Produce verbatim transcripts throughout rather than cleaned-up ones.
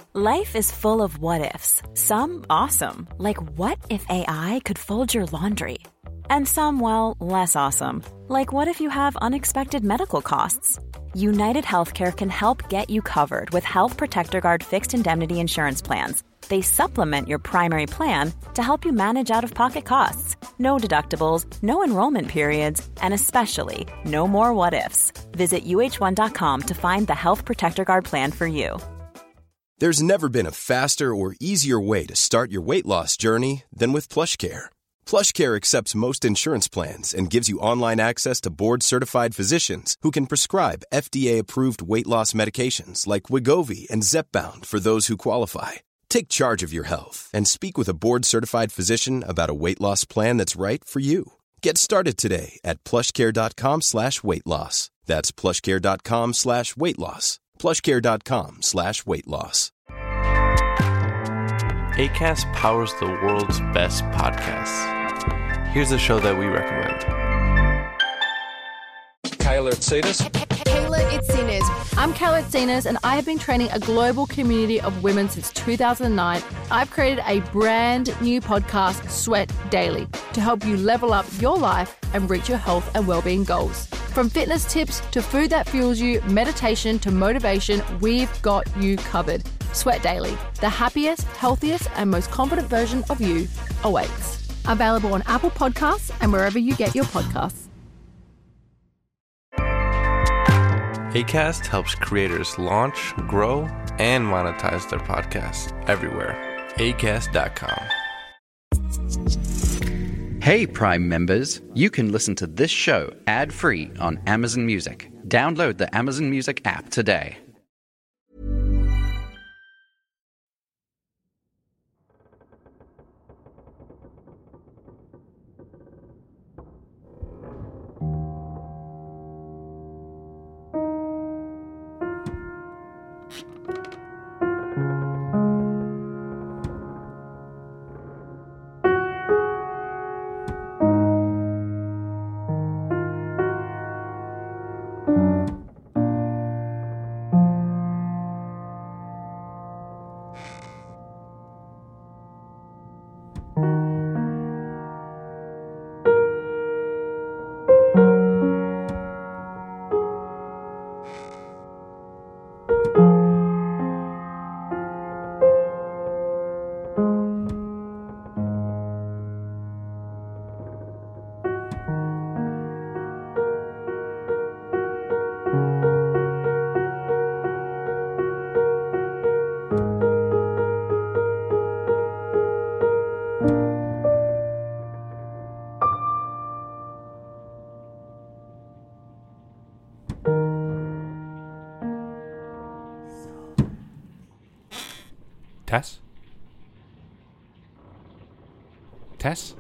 Life is full of what-ifs. Some awesome, like what if A I could fold your laundry? And some, well, less awesome, like what if you have unexpected medical costs? United Healthcare can help get you covered with Health Protector Guard fixed indemnity insurance plans. They supplement your primary plan to help you manage out-of-pocket costs. No deductibles, no enrollment periods, and especially no more what-ifs. Visit U H one dot com to find the Health Protector Guard plan for you. There's never been a faster or easier way to start your weight loss journey than with PlushCare. PlushCare accepts most insurance plans and gives you online access to board-certified physicians who can prescribe F D A-approved weight loss medications like Wegovy and Zepbound for those who qualify. Take charge of your health and speak with a board-certified physician about a weight loss plan that's right for you. Get started today at plushcare.com slash weight loss. That's plushcare.com slash weight loss. plushcare.com slash weight loss. Acast powers the world's best podcasts. Here's a show that we recommend. Kayla Itsinas. Kayla Itsinas. I'm Kayla Itsinas, and I have been training a global community of women since two thousand nine. I've created a brand new podcast, Sweat Daily, to help you level up your life and reach your health and well-being goals. From fitness tips to food that fuels you, meditation to motivation, we've got you covered. Sweat Daily, the happiest, healthiest, and most confident version of you awaits. Available on Apple Podcasts and wherever you get your podcasts. Acast helps creators launch, grow, and monetize their podcasts everywhere. acast dot com. Hey, Prime members, you can listen to this show ad-free on Amazon Music. Download the Amazon Music app today. Tess? Tess?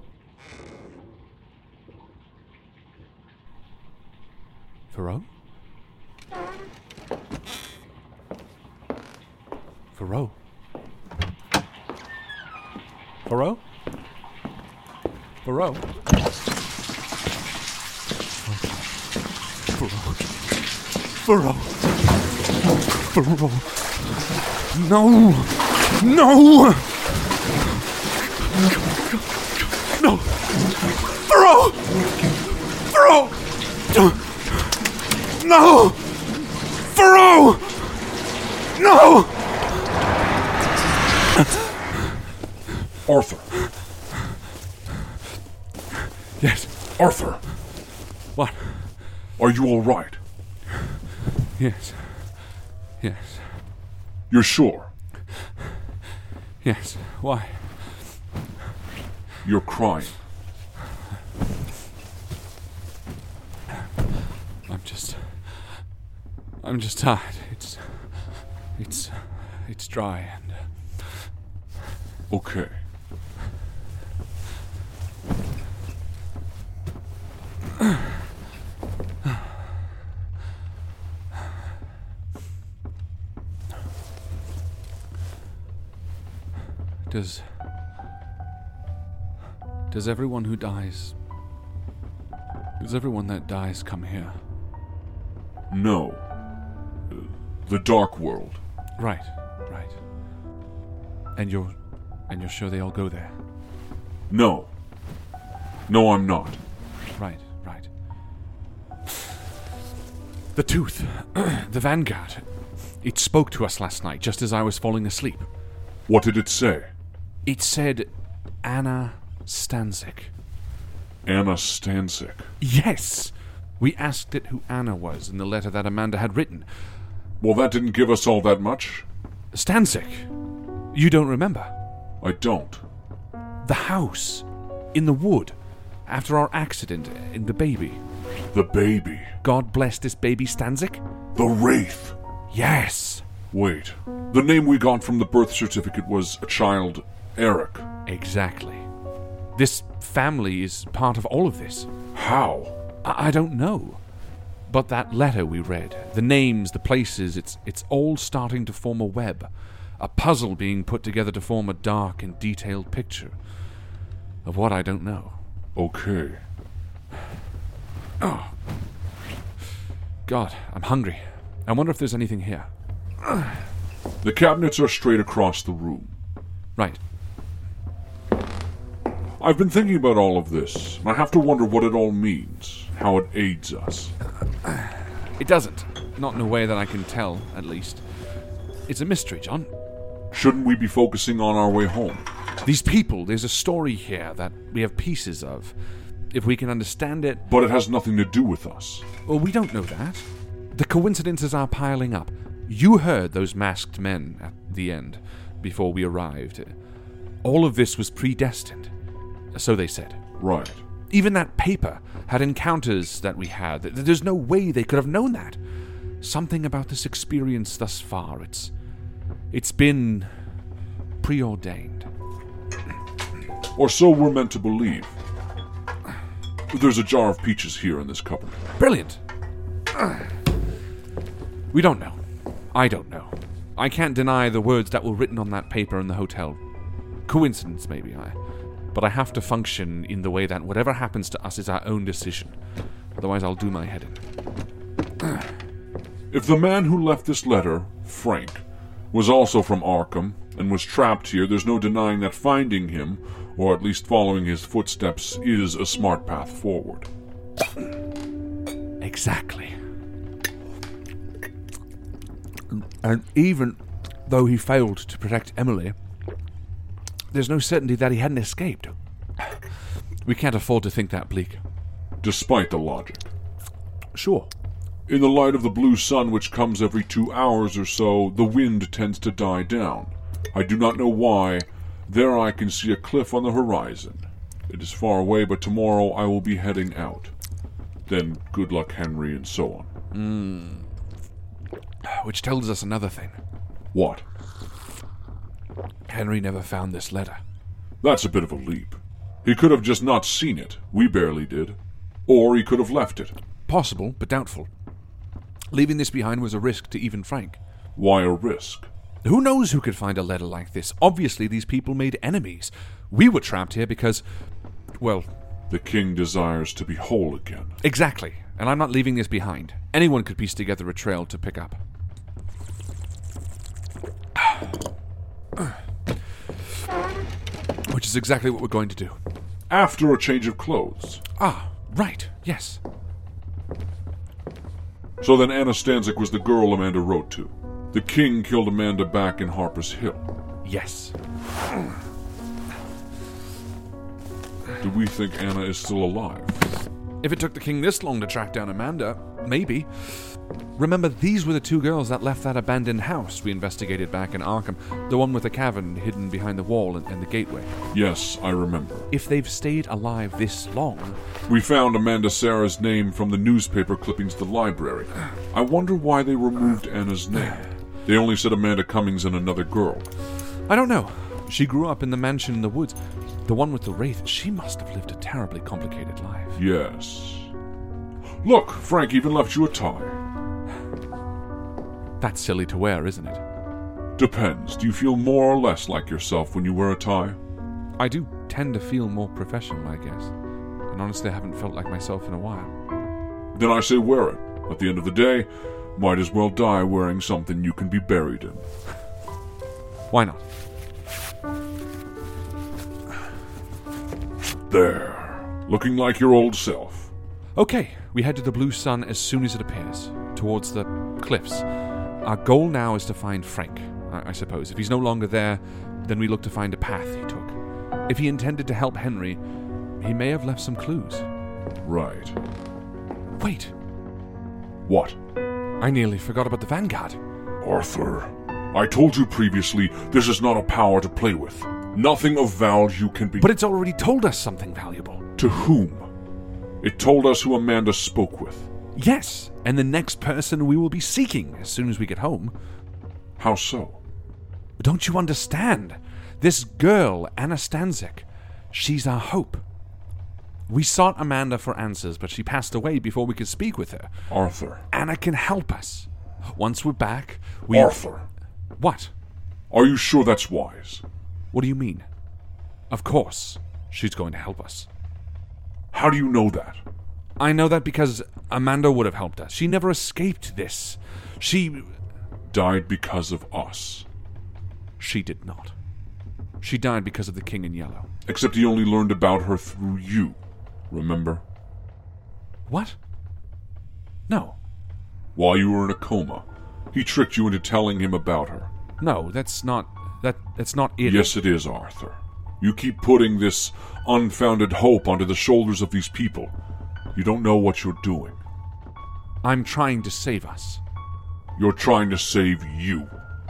Thoreau? Thoreau? Thoreau? Thoreau? Thoreau? Thoreau? Thoreau? No! No! No! Thoreau! Thoreau! No! Thoreau! No! Arthur. Yes. Arthur. What? Are you all right? Yes. Yes. You're sure? Yes. Why? You're crying. I'm just... I'm just tired. It's... It's... It's dry and... Uh... Okay. Does... Does everyone who dies... Does everyone that dies come here? No. Uh, the Dark World. Right. Right. And you're... and you're sure they all go there? No. No, I'm not. Right, right. The Tooth. The Vanguard. It spoke to us last night, just as I was falling asleep. What did it say? It said Anna Stanzik. Anna Stanzik. Yes! We asked it who Anna was in the letter that Amanda had written. Well, that didn't give us all that much. Stanzik. You don't remember? I don't. The house. In the wood. After our accident in the baby. The baby. God bless this baby Stanzik? The Wraith. Yes. Wait. The name we got from the birth certificate was a child, Eric. Exactly. This family is part of all of this. How? I, I don't know. But that letter we read, the names, the places, it's it's all starting to form a web. A puzzle being put together to form a dark and detailed picture of what I don't know. Okay. Oh. God, I'm hungry. I wonder if there's anything here. The cabinets are straight across the room. Right. I've been thinking about all of this, and I have to wonder what it all means, how it aids us. It doesn't. Not in a way that I can tell, at least. It's a mystery, John. Shouldn't we be focusing on our way home? These people, there's a story here that we have pieces of. If we can understand it... But it has nothing to do with us. Well, we don't know that. The coincidences are piling up. You heard those masked men at the end, before we arrived. All of this was predestined. So they said. Right. Even that paper had encounters that we had. There's no way they could have known that. Something about this experience thus far, it's... It's been... preordained. Or so we're meant to believe. There's a jar of peaches here in this cupboard. Brilliant. We don't know. I don't know. I can't deny the words that were written on that paper in the hotel. Coincidence, maybe, I... But I have to function in the way that whatever happens to us is our own decision. Otherwise I'll do my head in. If the man who left this letter, Frank, was also from Arkham and was trapped here, there's no denying that finding him, or at least following his footsteps, is a smart path forward. Exactly. And even though he failed to protect Emily, there's no certainty that he hadn't escaped. We can't afford to think that bleak. Despite the logic. Sure. In the light of the blue sun, which comes every two hours or so, the wind tends to die down. I do not know why. There I can see a cliff on the horizon. It is far away, but tomorrow I will be heading out. Then good luck, Henry, and so on. Mm. Which tells us another thing. What? Henry never found this letter. That's a bit of a leap. He could have just not seen it. We barely did. Or he could have left it. Possible, but doubtful. Leaving this behind was a risk to even Frank. Why a risk? Who knows who could find a letter like this? Obviously, these people made enemies. We were trapped here because, well... The king desires to be whole again. Exactly. And I'm not leaving this behind. Anyone could piece together a trail to pick up. Which is exactly what we're going to do. After a change of clothes. Ah, right. Yes. So then Anna Stanzik was the girl Amanda wrote to. The king killed Amanda back in Harper's Hill. Yes. Do we think Anna is still alive? If it took the king this long to track down Amanda, maybe. Remember, these were the two girls that left that abandoned house we investigated back in Arkham. The one with the cavern hidden behind the wall and, and the gateway. Yes, I remember. If they've stayed alive this long... We found Amanda Sarah's name from the newspaper clippings at the library. I wonder why they removed Anna's name. They only said Amanda Cummings and another girl. I don't know. She grew up in the mansion in the woods. The one with the wraith, she must have lived a terribly complicated life. Yes. Look, Frank even left you a tie. That's silly to wear, isn't it? Depends. Do you feel more or less like yourself when you wear a tie? I do tend to feel more professional, I guess. And honestly, I haven't felt like myself in a while. Then I say wear it. At the end of the day, might as well die wearing something you can be buried in. Why not? There. Looking like your old self. Okay, we head to the Blue Sun as soon as it appears, towards the cliffs. Our goal now is to find Frank, I, I suppose. If he's no longer there, then we look to find a path he took. If he intended to help Henry, he may have left some clues. Right. Wait, What? I nearly forgot about the Vanguard. Arthur, I told you previously, this is not a power to play with. Nothing of value can be... But it's already told us something valuable. To whom? It told us who Amanda spoke with. Yes, and the next person we will be seeking as soon as we get home. How so? Don't you understand? This girl, Anna Stanzik, she's our hope. We sought Amanda for answers, but she passed away before we could speak with her. Arthur. Anna can help us. Once we're back, we... Arthur. What? Are you sure that's wise? What do you mean? Of course, she's going to help us. How do you know that? I know that because Amanda would have helped us. She never escaped this. She... Died because of us. She did not. She died because of the King in Yellow. Except he only learned about her through you. Remember? What? No. While you were in a coma, he tricked you into telling him about her. No, that's not... That, that's not it. Yes, it is, Arthur. You keep putting this unfounded hope onto the shoulders of these people. You don't know what you're doing. I'm trying to save us. You're trying to save you.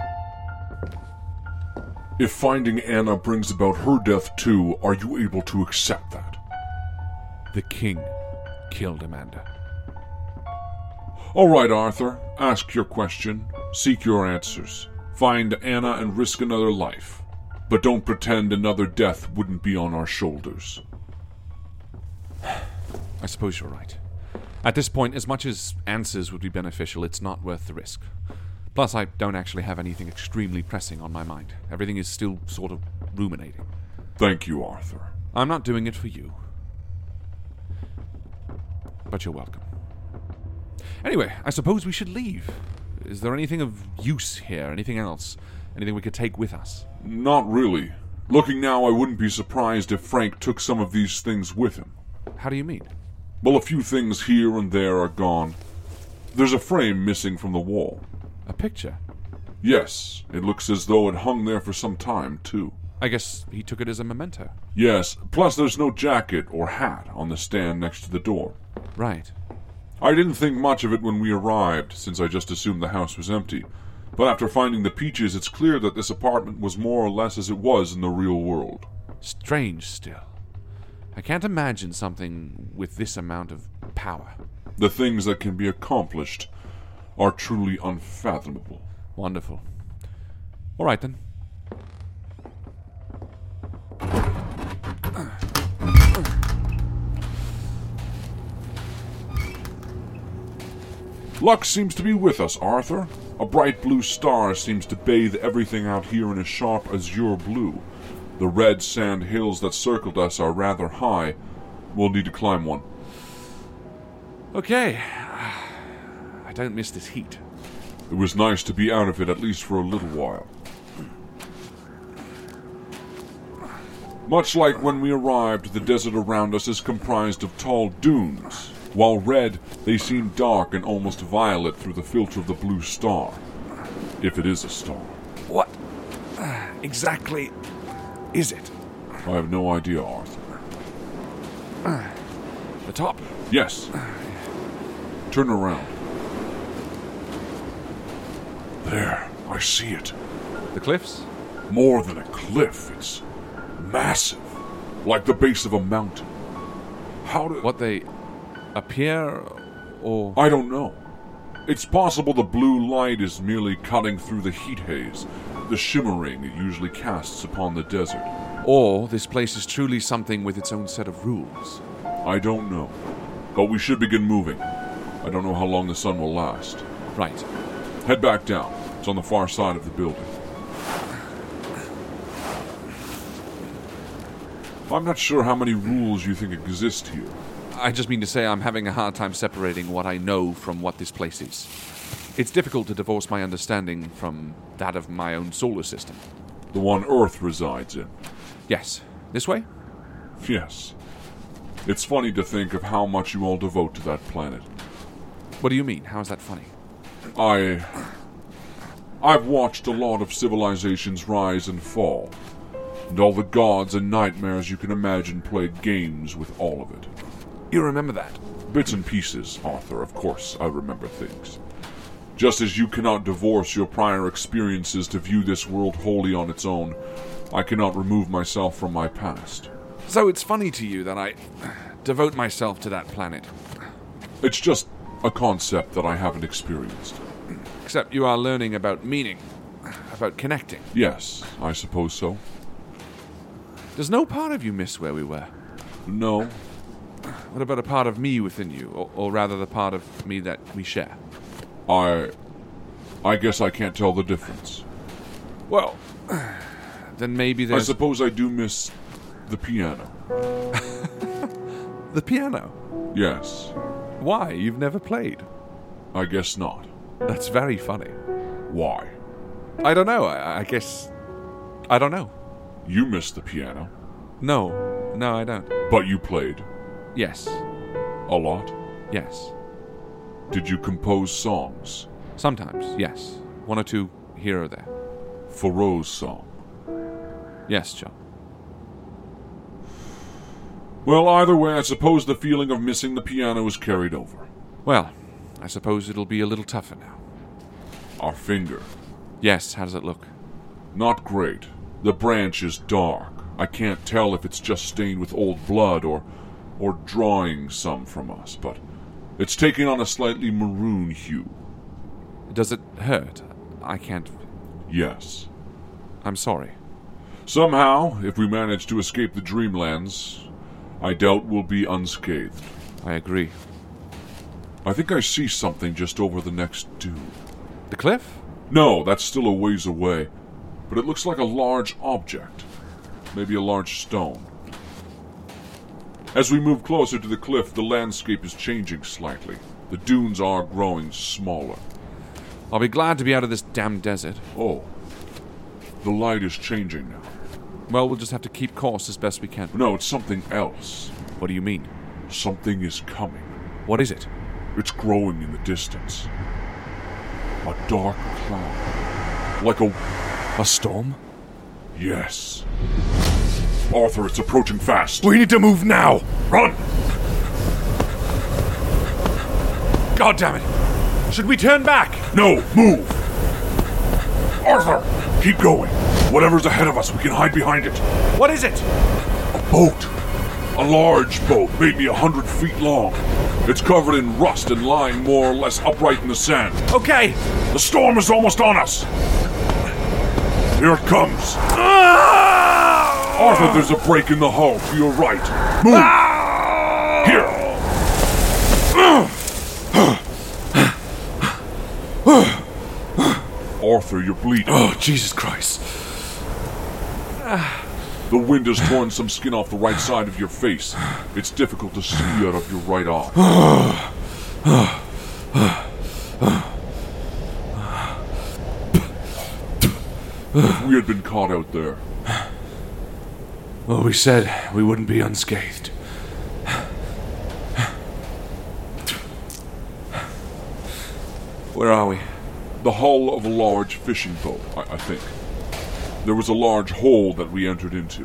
If finding Anna brings about her death too, are you able to accept that? The King killed Amanda. All right, Arthur. Ask your question. Seek your answers. Find Anna and risk another life. But don't pretend another death wouldn't be on our shoulders. I suppose you're right. At this point, as much as answers would be beneficial, it's not worth the risk. Plus, I don't actually have anything extremely pressing on my mind. Everything is still sort of ruminating. Thank you, Arthur. I'm not doing it for you. But you're welcome. Anyway, I suppose we should leave. Is there anything of use here? Anything else? Anything we could take with us? Not really. Looking now, I wouldn't be surprised if Frank took some of these things with him. How do you mean? Well, a few things here and there are gone. There's a frame missing from the wall. A picture? Yes, it looks as though it hung there for some time, too. I guess he took it as a memento. Yes, plus there's no jacket or hat on the stand next to the door. Right. I didn't think much of it when we arrived, since I just assumed the house was empty. But after finding the peaches, it's clear that this apartment was more or less as it was in the real world. Strange still. I can't imagine something with this amount of power. The things that can be accomplished are truly unfathomable. Wonderful. All right, then. Luck seems to be with us, Arthur. A bright blue star seems to bathe everything out here in a sharp azure blue. The red sand hills that circled us are rather high. We'll need to climb one. Okay. I don't miss this heat. It was nice to be out of it at least for a little while. Much like when we arrived, the desert around us is comprised of tall dunes. While red, they seem dark and almost violet through the filter of the blue star. If it is a star. What exactly is it? I have no idea, Arthur. The top? Yes. Turn around. There, I see it. The cliffs? More than a cliff, it's massive. Like the base of a mountain. How do... What, they appear, or... I don't know. It's possible the blue light is merely cutting through the heat haze, the shimmering it usually casts upon the desert. Or this place is truly something with its own set of rules. I don't know. But we should begin moving. I don't know how long the sun will last. Right. Head back down. It's on the far side of the building. I'm not sure how many rules you think exist here. I just mean to say I'm having a hard time separating what I know from what this place is. It's difficult to divorce my understanding from that of my own solar system. The one Earth resides in. Yes. This way? Yes. It's funny to think of how much you all devote to that planet. What do you mean? How is that funny? I... I've watched a lot of civilizations rise and fall, and all the gods and nightmares you can imagine played games with all of it. You remember that? Bits and pieces, Arthur, of course I remember things. Just as you cannot divorce your prior experiences to view this world wholly on its own, I cannot remove myself from my past. So it's funny to you that I devote myself to that planet. It's just a concept that I haven't experienced. Except you are learning about meaning, about connecting. Yes, I suppose so. Does no part of you miss where we were? No. What about a part of me within you, or, or rather the part of me that we share? I... I guess I can't tell the difference. Well, then maybe there's... I suppose I do miss the piano. The piano? Yes. Why? You've never played. I guess not. That's very funny. Why? I don't know. I, I guess... I don't know. You miss the piano. No. No, I don't. But you played. Yes. A lot? Yes. Did you compose songs? Sometimes, yes. One or two here or there. Thoreau's song? Yes, John. Well, either way, I suppose the feeling of missing the piano is carried over. Well, I suppose it'll be a little tougher now. Our finger. Yes, how does it look? Not great. The branch is dark. I can't tell if it's just stained with old blood or, or drawing some from us, but it's taking on a slightly maroon hue. Does it hurt? I can't... Yes. I'm sorry. Somehow, if we manage to escape the Dreamlands, I doubt we'll be unscathed. I agree. I think I see something just over the next dune. The cliff? No, that's still a ways away. But it looks like a large object. Maybe a large stone. As we move closer to the cliff, the landscape is changing slightly. The dunes are growing smaller. I'll be glad to be out of this damn desert. Oh. The light is changing now. Well, we'll just have to keep course as best we can. No, it's something else. What do you mean? Something is coming. What is it? It's growing in the distance. A dark cloud. Like a... A storm? Yes. Arthur, it's approaching fast. We need to move now! Run! God damn it! Should we turn back? No, move! Arthur, keep going. Whatever's ahead of us, we can hide behind it. What is it? A boat. A large boat, maybe a hundred feet long. It's covered in rust and lying more or less upright in the sand. Okay! The storm is almost on us! Here it comes! Ah! Arthur, there's a break in the hull to your right. Move! Ah! Here! Arthur, you're bleeding. Oh, Jesus Christ. The wind has torn some skin off the right side of your face. It's difficult to see out of your right arm. If we had been caught out there... Well, we said we wouldn't be unscathed. Where are we? The hull of a large fishing boat, I, I think. There was a large hole that we entered into.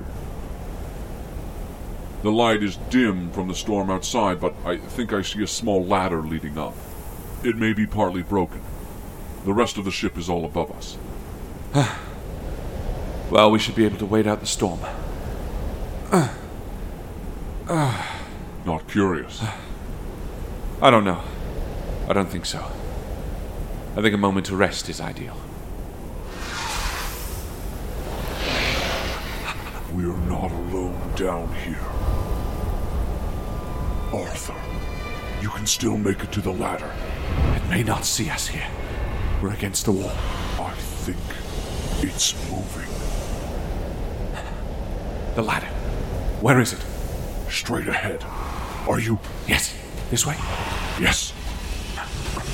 The light is dim from the storm outside, but I think I see a small ladder leading up. It may be partly broken. The rest of the ship is all above us. Well, we should be able to wait out the storm. Uh, uh, Not curious. I don't know. I don't think so. I think a moment to rest is ideal. We're not alone down here. Arthur, you can still make it to the ladder. It may not see us here. We're against the wall. I think it's moving. The ladder. Where is it? Straight ahead. Are you... Yes. This way? Yes.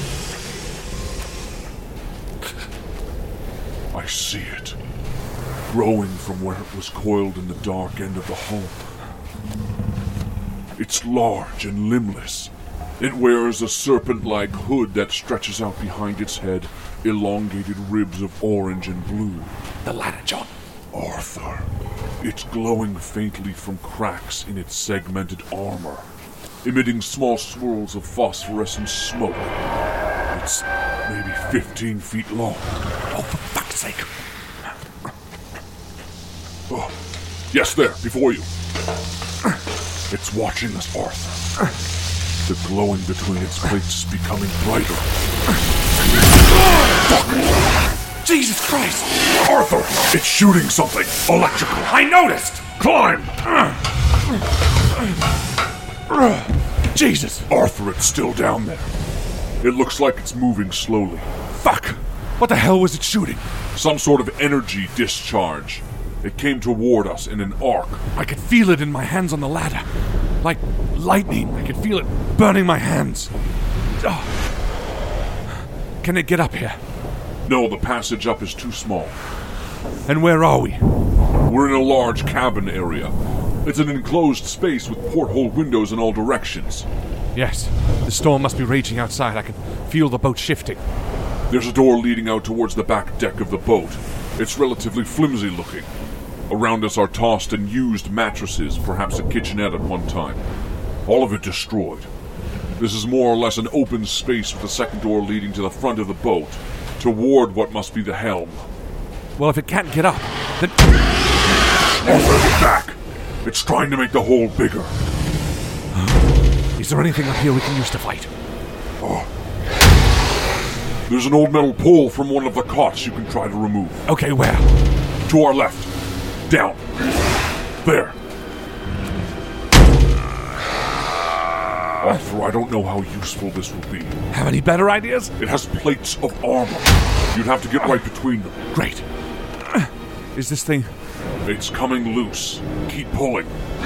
I see it. growing from where it was coiled in the dark end of the home. It's large and limbless. It wears a serpent-like hood that stretches out behind its head, elongated ribs of orange and blue. The ladder, John. Arthur. It's glowing faintly from cracks in its segmented armor, emitting small swirls of phosphorescent smoke. It's maybe fifteen feet long. Oh, for fuck's sake. Oh, yes, there, before you. It's watching us, Arthur. The glowing between its plates is becoming brighter. Fuck! Jesus Christ! Arthur! It's shooting something! Electrical! I noticed! Climb! Jesus! Arthur, it's still down there. It looks like it's moving slowly. Fuck! What the hell was it shooting? Some sort of energy discharge. It came toward us in an arc. I could feel it in my hands on the ladder. Like lightning. I could feel it burning my hands. Oh. Can it get up here? No, the passage up is too small. And where are we? We're in a large cabin area. It's an enclosed space with porthole windows in all directions. Yes, the storm must be raging outside. I can feel the boat shifting. There's a door leading out towards the back deck of the boat. It's relatively flimsy looking. Around us are tossed and used mattresses, perhaps a kitchenette at one time. All of it destroyed. This is more or less an open space with a second door leading to the front of the boat, toward what must be the helm. Well, if it can't get up, then... Arthur, get back! It's trying to make the hole bigger. Is there anything up here we can use to fight? Oh. There's an old metal pole from one of the cots you can try to remove. Okay, where? To our left. Down. There. Arthur, I don't know how useful this will be. Have any better ideas? It has plates of armor. You'd have to get right between them. Great. Is this thing... It's coming loose. Keep pulling.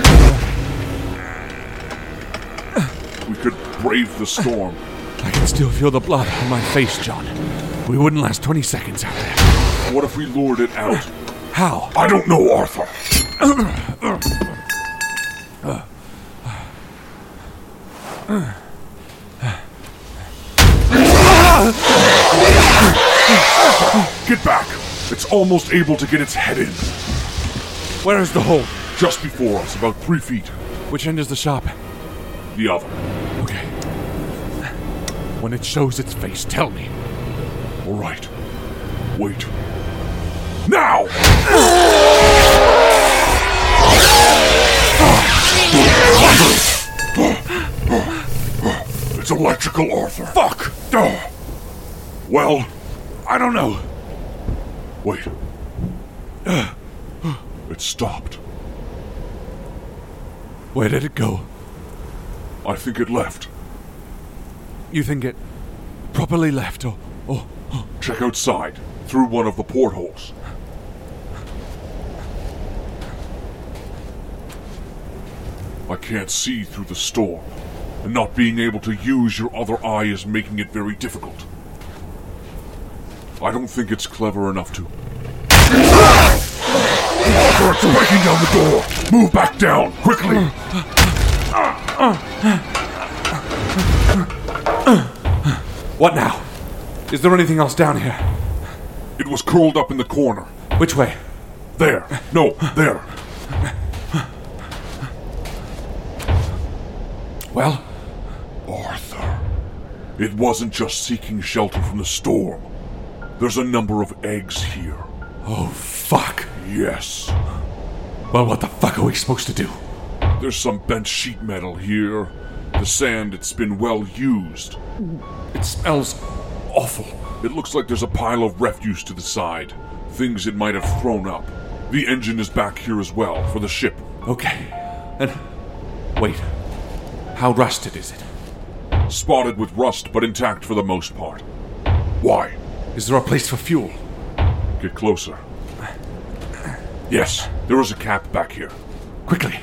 We could brave the storm. I can still feel the blood on my face, John. We wouldn't last twenty seconds out there. What if we lured it out? How? I don't know, Arthur. Get back! It's almost able to get its head in. Where is the hole? Just before us, about three feet. Which end is the sharp? The other. Okay. When it shows its face, tell me. All right. Wait. Now! It's electrical, Arthur. Fuck! Well, I don't know. Wait. It stopped. Where did it go? I think it left. You think it properly left, or... or, or... Check outside, through one of the portholes. I can't see through the storm, and not being able to use your other eye is making it very difficult. I don't think it's clever enough to... Arthur, it's breaking down the door! Move back down, quickly! What now? Is there anything else down here? It was curled up in the corner. Which way? There. No, there. Well? Arthur. It wasn't just seeking shelter from the storm. There's a number of eggs here. Oh, fuck. Yes. Well, what the fuck are we supposed to do? There's some bent sheet metal here. The sand, it's been well used. It smells awful. It looks like there's a pile of refuse to the side. Things it might have thrown up. The engine is back here as well, for the ship. Okay. And... wait. How rusted is it? Spotted with rust, but intact for the most part. Why? Is there a place for fuel? Get closer. Yes, there is a cap back here. Quickly.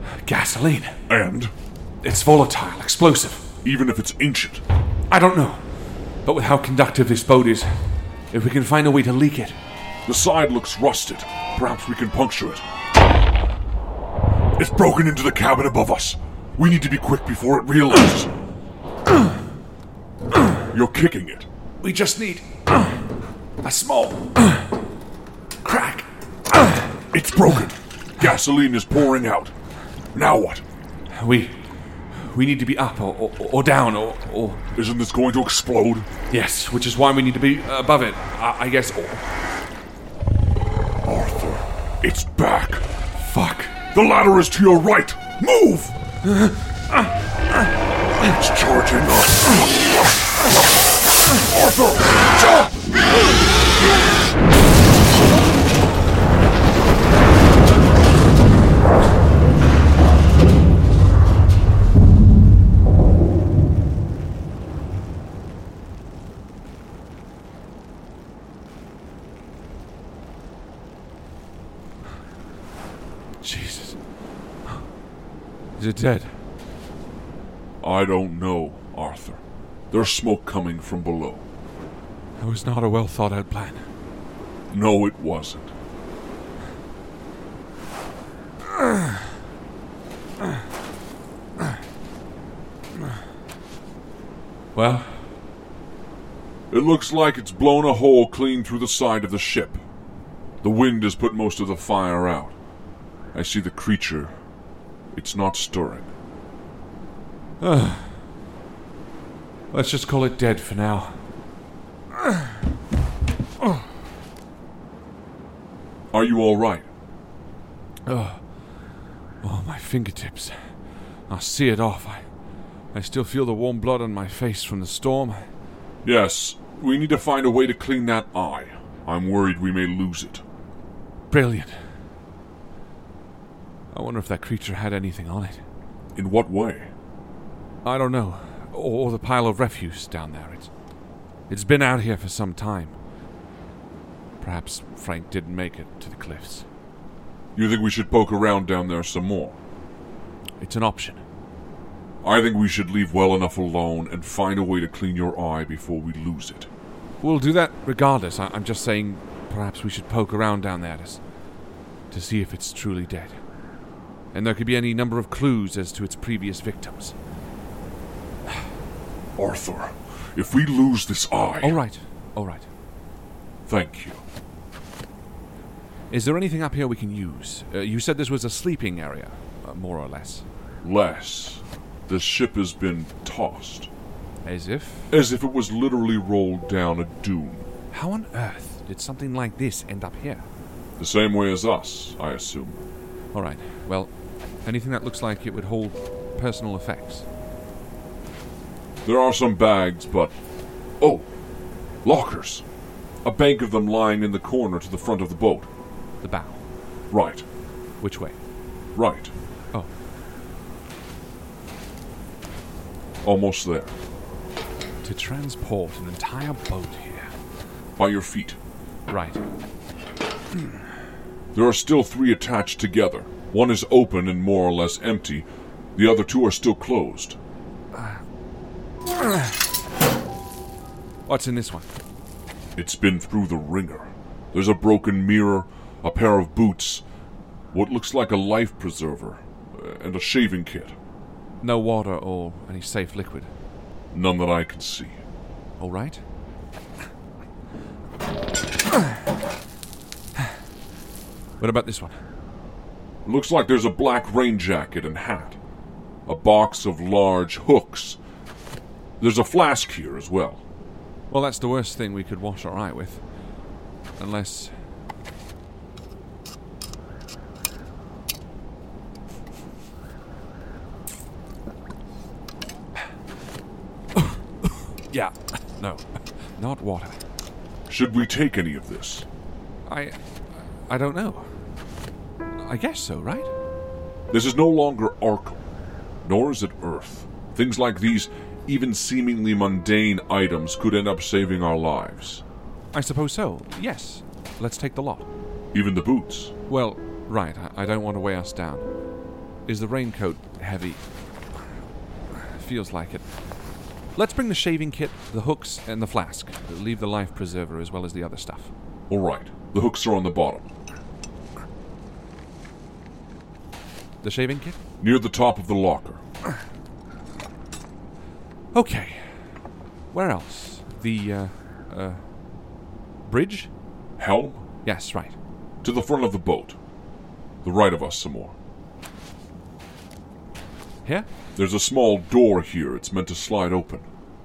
Gasoline. And? It's volatile, explosive. Even if it's ancient. I don't know. But with how conductive this boat is, if we can find a way to leak it... The side looks rusted. Perhaps we can puncture it. It's broken into the cabin above us. We need to be quick before it realizes. You're kicking it. We just need... a small... crack. It's broken. Gasoline is pouring out. Now what? We... We need to be up or, or, or down or, or... Isn't this going to explode? Yes, which is why we need to be above it, I, I guess. Arthur, it's back. Fuck. The ladder is to your right. Move! It's charging us. Arthur, jump! Jesus. Is it dead? I don't know, Arthur. There's smoke coming from below. That was not a well thought out plan. No, it wasn't. Well? It looks like it's blown a hole clean through the side of the ship. The wind has put most of the fire out. I see the creature. It's not stirring. Uh, let's just call it dead for now. Are you all right? Oh, oh, my fingertips. I see it off. I, I still feel the warm blood on my face from the storm. Yes, we need to find a way to clean that eye. I'm worried we may lose it. Brilliant. I wonder if that creature had anything on it. In what way? I don't know. Or the pile of refuse down there. It's, it's been out here for some time. Perhaps Frank didn't make it to the cliffs. You think we should poke around down there some more? It's an option. I think we should leave well enough alone and find a way to clean your eye before we lose it. We'll do that regardless. I- I'm just saying perhaps we should poke around down there to, to see if it's truly dead. And there could be any number of clues as to its previous victims. Arthur, if we lose this eye... All right, all right. Thank you. Is there anything up here we can use? Uh, you said this was a sleeping area, uh, more or less. Less. The ship has been tossed. As if? As if it was literally rolled down a dune. How on earth did something like this end up here? The same way as us, I assume. All right, well, anything that looks like it would hold personal effects. There are some bags, but... Oh! Lockers! A bank of them lying in the corner to the front of the boat. The bow. Right. Which way? Right. Oh. Almost there. To transport an entire boat here. By your feet. Right. There are still three attached together. One is open and more or less empty. The other two are still closed. What's in this one? It's been through the ringer. There's a broken mirror, a pair of boots, what looks like a life preserver, and a shaving kit. No water or any safe liquid? None that I can see. All right. What about this one? Looks like there's a black rain jacket and hat. A box of large hooks. There's a flask here as well. Well, that's the worst thing we could wash our eye with. Unless... yeah, no, not water. Should we take any of this? I... I don't know. I guess so, right? This is no longer Arkham, nor is it Earth. Things like these, even seemingly mundane items, could end up saving our lives. I suppose so, yes. Let's take the lot. Even the boots. Well, right, I, I don't want to weigh us down. Is the raincoat heavy? Feels like it. Let's bring the shaving kit, the hooks, and the flask. Leave the life preserver as well as the other stuff. All right. The hooks are on the bottom. The shaving kit? Near the top of the locker. Okay. Where else? The, uh, uh, bridge? Helm? Yes, right. To the front of the boat. The right of us some more. Here? There's a small door here. It's meant to slide open.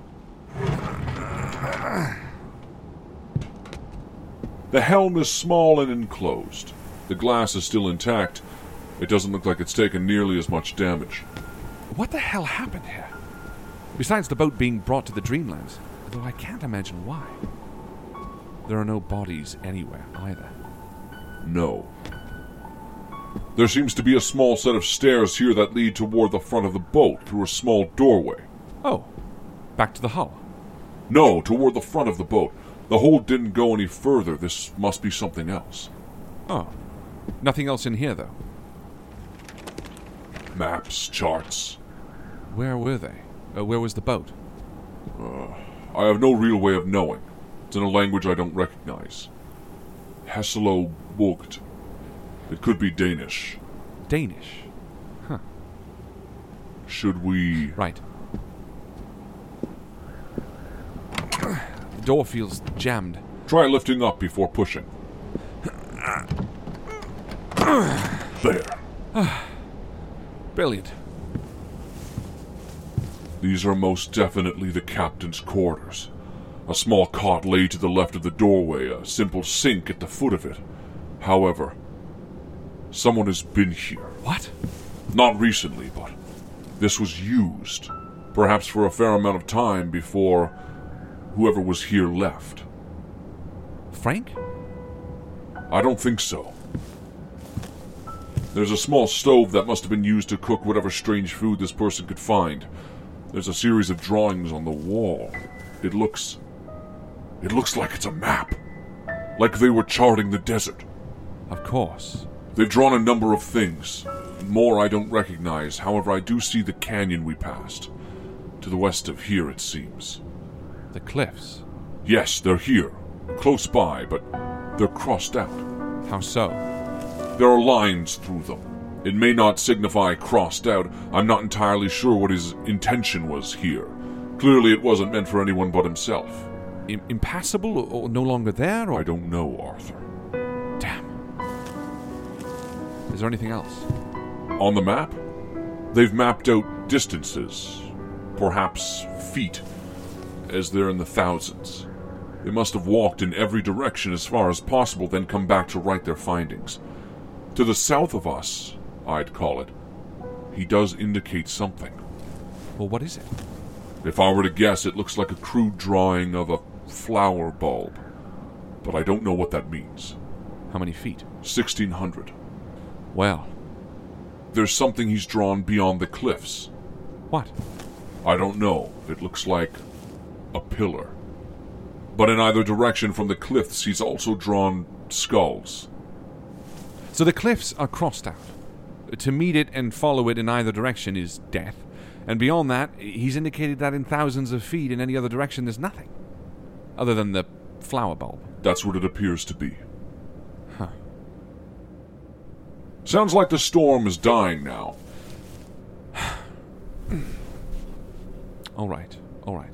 The helm is small and enclosed. The glass is still intact. It doesn't look like it's taken nearly as much damage. What the hell happened here? Besides the boat being brought to the Dreamlands, though I can't imagine why. There are no bodies anywhere either. No. There seems to be a small set of stairs here that lead toward the front of the boat through a small doorway. Oh, back to the hull? No, toward the front of the boat. The hold didn't go any further. This must be something else. Oh, nothing else in here, though? Maps, charts. Where were they? Uh, where was the boat? Uh, I have no real way of knowing. It's in a language I don't recognize. Hesselo Bugt. It could be Danish. Danish? Huh. Should we... Right. The door feels jammed. Try lifting up before pushing. There. Brilliant. These are most definitely the captain's quarters. A small cot lay to the left of the doorway, a simple sink at the foot of it. However, someone has been here. What? Not recently, but this was used. Perhaps for a fair amount of time before whoever was here left. Frank? I don't think so. There's a small stove that must have been used to cook whatever strange food this person could find. There's a series of drawings on the wall. It looks... It looks like it's a map. Like they were charting the desert. Of course. They've drawn a number of things. More I don't recognize. However, I do see the canyon we passed. To the west of here, it seems. The cliffs? Yes, they're here. Close by, but they're crossed out. How so? There are lines through them. It may not signify crossed out. I'm not entirely sure what his intention was here. Clearly it wasn't meant for anyone but himself. I- impassable or, or no longer there? Or? I don't know, Arthur. Damn. Is there anything else? On the map? They've mapped out distances. Perhaps feet. As they're in the thousands. They must have walked in every direction as far as possible, then come back to write their findings. To the south of us, I'd call it, he does indicate something. Well, what is it? If I were to guess, it looks like a crude drawing of a flower bulb. But I don't know what that means. How many feet? sixteen hundred. Well. There's something he's drawn beyond the cliffs. What? I don't know. It looks like a pillar. But in either direction from the cliffs, he's also drawn skulls. So the cliffs are crossed out. To meet it and follow it in either direction is death. And beyond that, he's indicated that in thousands of feet in any other direction there's nothing. Other than the flower bulb. That's what it appears to be. Huh. Sounds like the storm is dying now. All right, all right.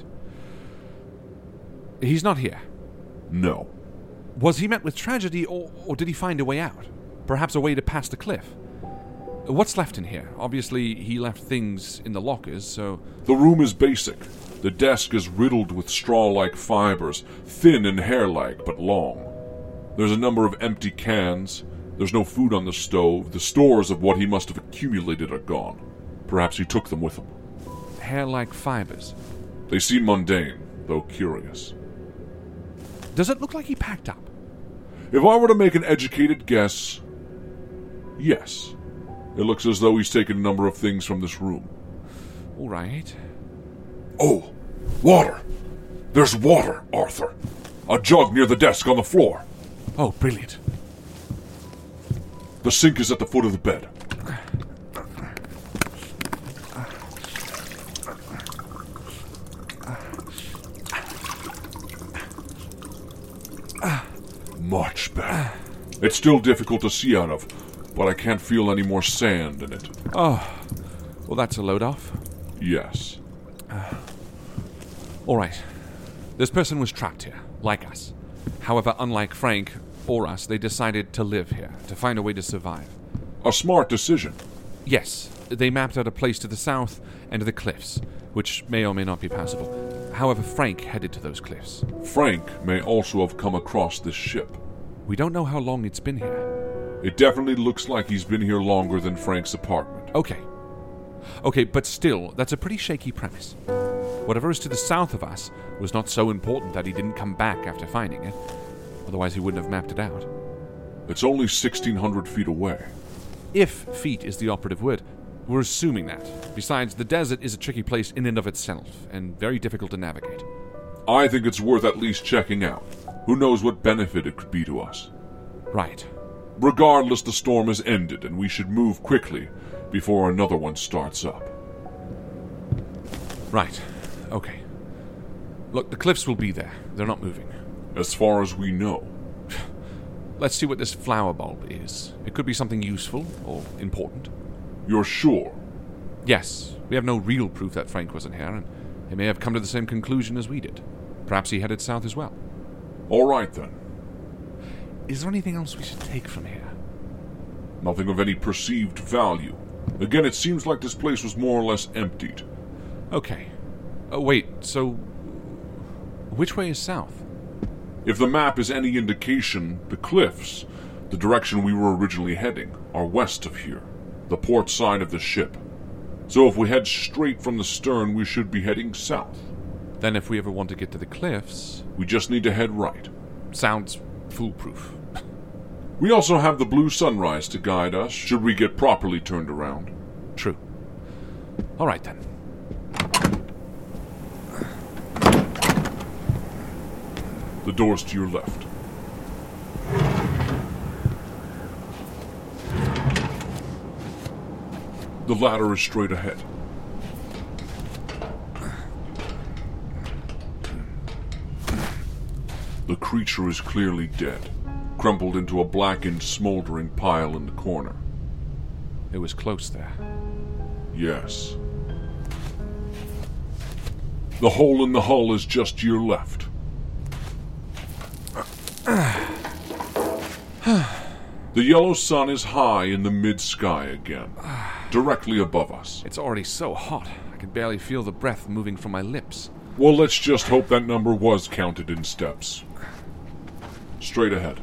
He's not here. No. Was he met with tragedy, or, or did he find a way out? Perhaps a way to pass the cliff? What's left in here? Obviously, he left things in the lockers, so... The room is basic. The desk is riddled with straw-like fibers, thin and hair-like, but long. There's a number of empty cans. There's no food on the stove. The stores of what he must have accumulated are gone. Perhaps he took them with him. Hair-like fibers. They seem mundane, though curious. Does it look like he packed up? If I were to make an educated guess, yes. It looks as though he's taken a number of things from this room. All right. Oh, water! There's water, Arthur. A jug near the desk on the floor. Oh, brilliant. The sink is at the foot of the bed. Much better. It's still difficult to see out of, but I can't feel any more sand in it. Oh, well, that's a load off. Yes. Uh, all right. This person was trapped here, like us. However, unlike Frank or us, they decided to live here, to find a way to survive. A smart decision. Yes, they mapped out a place to the south and to the cliffs, which may or may not be passable. However, Frank headed to those cliffs. Frank may also have come across this ship. We don't know how long it's been here. It definitely looks like he's been here longer than Frank's apartment. Okay. Okay, but still, that's a pretty shaky premise. Whatever is to the south of us was not so important that he didn't come back after finding it. Otherwise, he wouldn't have mapped it out. It's only sixteen hundred feet away. If feet is the operative word, we're assuming that. Besides, the desert is a tricky place in and of itself, and very difficult to navigate. I think it's worth at least checking out. Who knows what benefit it could be to us. Right. Regardless, the storm has ended, and we should move quickly before another one starts up. Right. Okay. Look, the cliffs will be there. They're not moving. As far as we know. Let's see what this flower bulb is. It could be something useful or important. You're sure? Yes. We have no real proof that Frank wasn't here, and he may have come to the same conclusion as we did. Perhaps he headed south as well. All right, then. Is there anything else we should take from here? Nothing of any perceived value. Again, it seems like this place was more or less emptied. Okay. Oh, wait, so... which way is south? If the map is any indication, the cliffs, the direction we were originally heading, are west of here, the port side of the ship. So if we head straight from the stern, we should be heading south. Then if we ever want to get to the cliffs... we just need to head right. Sounds foolproof. We also have the blue sunrise to guide us, should we get properly turned around. True. All right, then. The door's to your left. The ladder is straight ahead. The creature is clearly dead, crumpled into a blackened, smoldering pile in the corner. It was close there. Yes. The hole in the hull is just to your left. The yellow sun is high in the mid-sky again, directly above us. It's already so hot, I can barely feel the breath moving from my lips. Well, let's just hope that number was counted in steps. Straight ahead.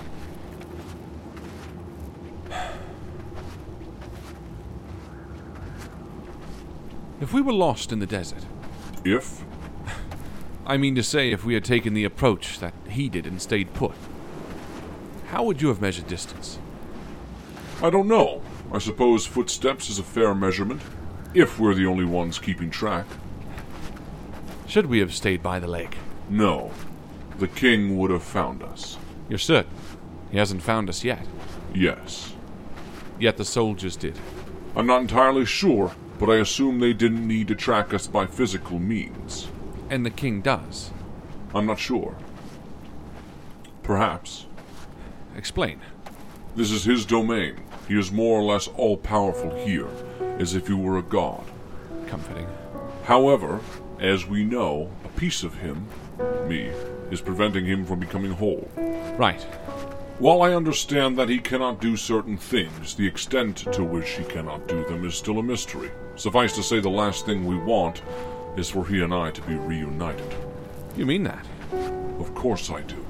If we were lost in the desert... If? I mean to say, if we had taken the approach that he did and stayed put. How would you have measured distance? I don't know. I suppose footsteps is a fair measurement, if we're the only ones keeping track. Should we have stayed by the lake? No. The king would have found us. You're certain? He hasn't found us yet? Yes. Yet the soldiers did? I'm not entirely sure, but I assume they didn't need to track us by physical means. And the king does? I'm not sure. Perhaps. Explain. This is his domain. He is more or less all-powerful here, as if he were a god. Comforting. However, as we know, a piece of him, me, is preventing him from becoming whole. Right. While I understand that he cannot do certain things, the extent to which he cannot do them is still a mystery. Suffice to say, the last thing we want is for he and I to be reunited. You mean that? Of course I do.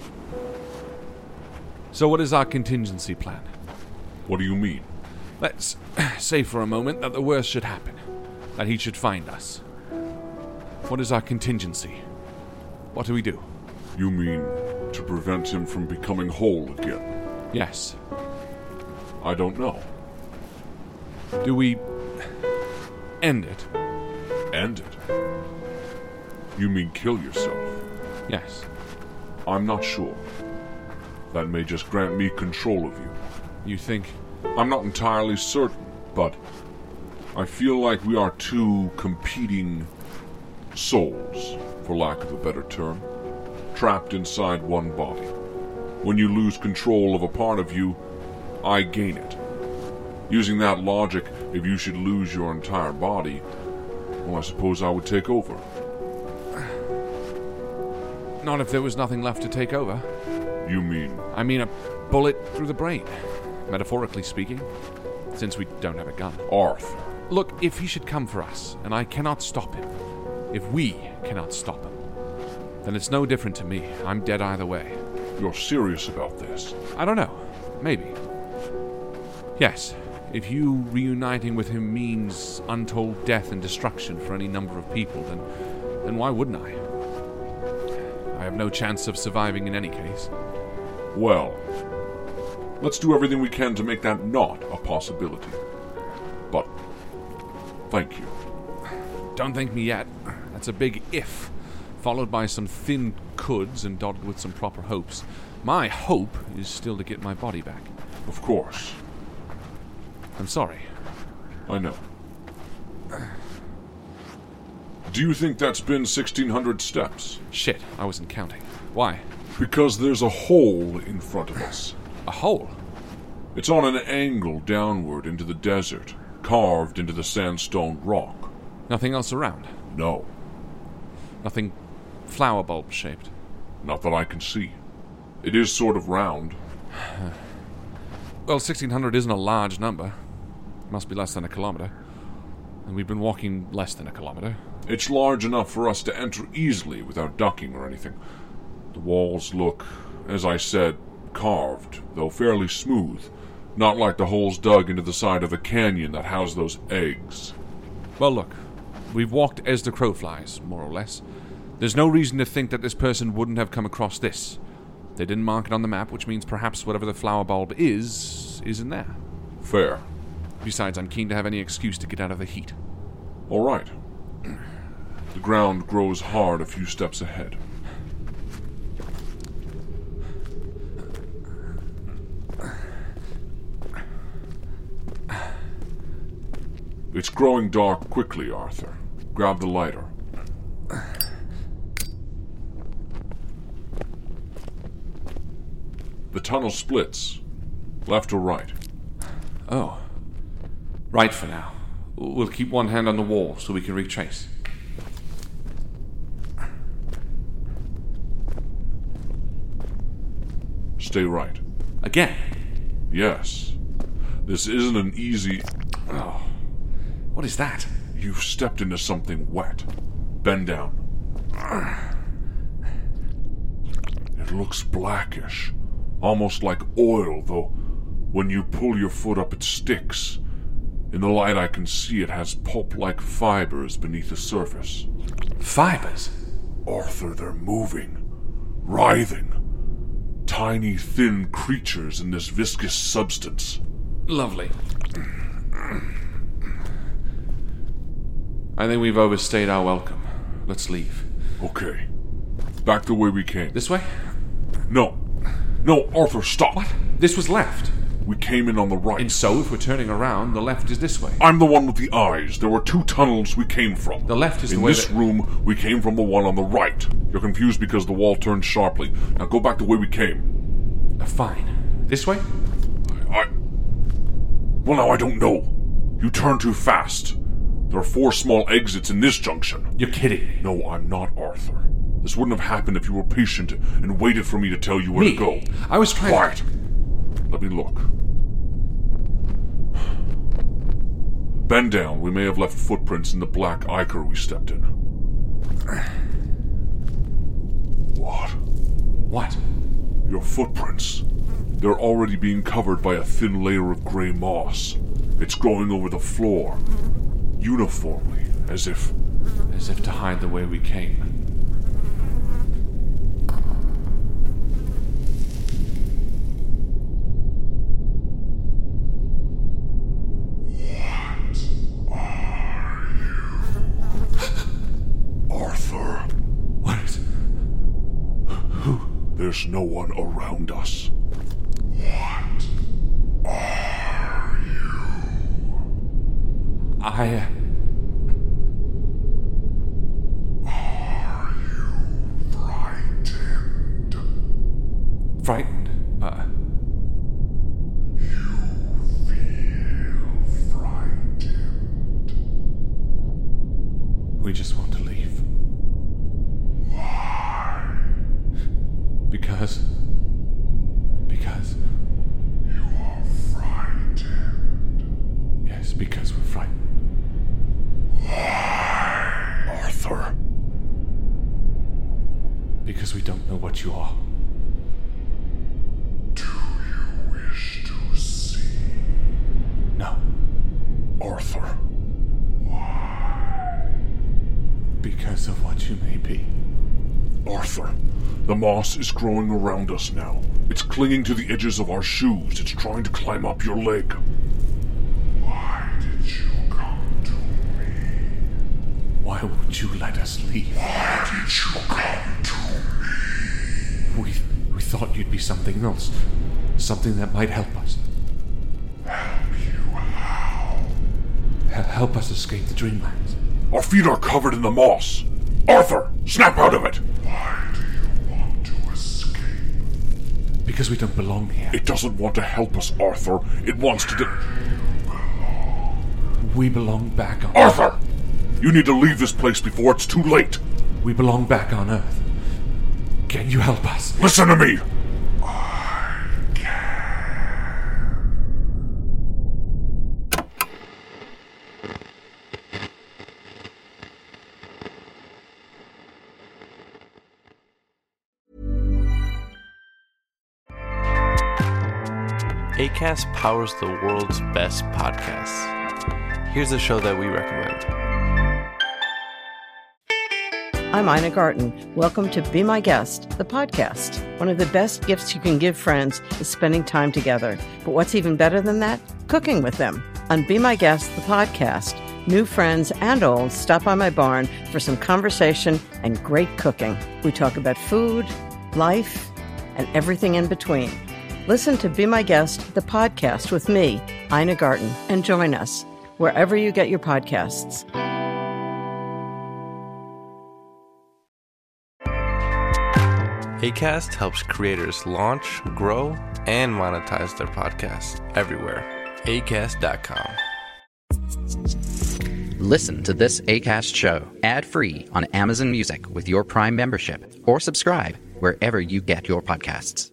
So what is our contingency plan? What do you mean? Let's say for a moment that the worst should happen. That he should find us. What is our contingency? What do we do? You mean to prevent him from becoming whole again? Yes. I don't know. Do we end it? End it? You mean kill yourself? Yes. I'm not sure. That may just grant me control of you. You think? I'm not entirely certain, but I feel like we are two competing souls, for lack of a better term, trapped inside one body. When you lose control of a part of you, I gain it. Using that logic, if you should lose your entire body, well, I suppose I would take over. Not if there was nothing left to take over. You mean? I mean a bullet through the brain, metaphorically speaking, since we don't have a gun. Arthur. Look, if he should come for us, and I cannot stop him, if we cannot stop him, then it's no different to me. I'm dead either way. You're serious about this? I don't know. Maybe. Yes, if you reuniting with him means untold death and destruction for any number of people, then, then why wouldn't I? I have no chance of surviving in any case. Well, let's do everything we can to make that not a possibility. But, thank you. Don't thank me yet. That's a big if, followed by some thin coulds and dotted with some proper hopes. My hope is still to get my body back. Of course. I'm sorry. I know. Do you think that's been sixteen hundred steps? Shit, I wasn't counting. Why? Because there's a hole in front of us. A hole? It's on an angle downward into the desert, carved into the sandstone rock. Nothing else around? No. Nothing flower bulb shaped? Not that I can see. It is sort of round. Well, sixteen hundred isn't a large number. It must be less than a kilometer. And we've been walking less than a kilometer. It's large enough for us to enter easily without ducking or anything. The walls look, as I said, carved, though fairly smooth. Not like the holes dug into the side of the canyon that house those eggs. Well, look. We've walked as the crow flies, more or less. There's no reason to think that this person wouldn't have come across this. They didn't mark it on the map, which means perhaps whatever the flower bulb is, isn't there. Fair. Besides, I'm keen to have any excuse to get out of the heat. All right. The ground grows hard a few steps ahead. It's growing dark quickly, Arthur. Grab the lighter. The tunnel splits. Left or right? Oh. Right for now. We'll keep one hand on the wall so we can retrace. Stay right. Again? Yes. This isn't an easy... Oh. What is that? You've stepped into something wet. Bend down. It looks blackish. Almost like oil, though when you pull your foot up it sticks. In the light I can see it has pulp-like fibers beneath the surface. Fibers? Arthur, they're moving. Writhing. Tiny, thin creatures in this viscous substance. Lovely. I think we've overstayed our welcome. Let's leave. Okay. Back the way we came. This way? No. No, Arthur, stop. What? This was left. We came in on the right. And so, if we're turning around, the left is this way. I'm the one with the eyes. There were two tunnels we came from. The left is in the way this that... room, we came from the one on the right. You're confused because the wall turned sharply. Now go back the way we came. Uh, fine. This way? I... I... Well, now I don't know. You turned too fast. There are four small exits in this junction. You're kidding. No, I'm not, Arthur. This wouldn't have happened if you were patient and waited for me to tell you where me? to go. I was trying Quiet. to... Let me look. Bend down. We may have left footprints in the black ichor we stepped in. What? What? Your footprints. They're already being covered by a thin layer of gray moss. It's growing over the floor. Uniformly, as if... As if to hide the way we came. There's no one around us. What are you? I... Uh... Are you frightened? Frightened? Uh, We just want to leave. Why? Because. Because. You are frightened. Yes, because we're frightened. Why? Arthur. Because we don't know what you are. Do you wish to see? No. Arthur. Because of what you may be. Arthur, the moss is growing around us now. It's clinging to the edges of our shoes. It's trying to climb up your leg. Why did you come to me? Why would you let us leave? Why did you come to me? We, we thought you'd be something else. Something that might help us. Help you how? H- help us escape the Dreamlands. Our feet are covered in the moss. Arthur, snap out of it! Why do you want to escape? Because we don't belong here. It doesn't want to help us, Arthur. It wants to do... We belong back on Arthur! You need to leave this place before it's too late. We belong back on Earth. Can you help us? Listen to me! Acast powers the world's best podcasts. Here's a show that we recommend. I'm Ina Garten. Welcome to Be My Guest, the podcast. One of the best gifts you can give friends is spending time together. But what's even better than that? Cooking with them. On Be My Guest, the podcast, new friends and old stop by my barn for some conversation and great cooking. We talk about food, life, and everything in between. Listen to Be My Guest, the podcast with me, Ina Garten, and join us wherever you get your podcasts. Acast helps creators launch, grow, and monetize their podcasts everywhere. Acast dot com. Listen to this Acast show ad-free on Amazon Music with your Prime membership, or subscribe wherever you get your podcasts.